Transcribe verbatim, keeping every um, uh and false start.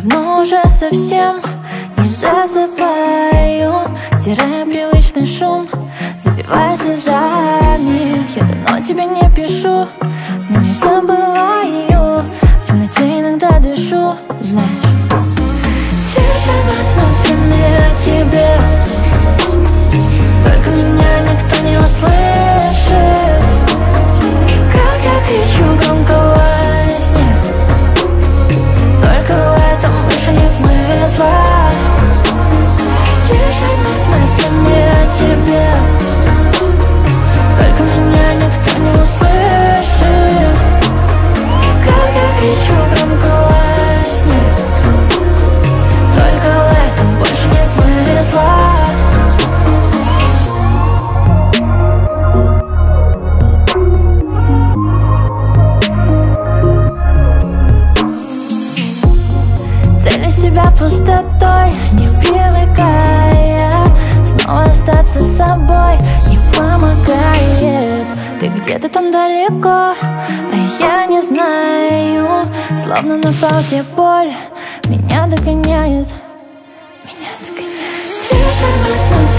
давно уже совсем не засыпаю. Серый привычный шум забивая слезами. Я давно тебе не пишу, но не забываю. В темноте иногда дышу, знаешь. Тишина с мыслями о тебе, только меня никто не услышит. Как я кричу громко во сне, только в этом больше нет смысла. Тишина с мыслями о тебе, только меня никто не услышит. Как я кричу громко во сне, только в этом больше нет смысла. Целю себя пустотой, не привыкая снова остаться собой, не помогает. Ты где-то там далеко, а я не знаю. Словно на паузе боль меня догоняет, меня догоняет. Тишина с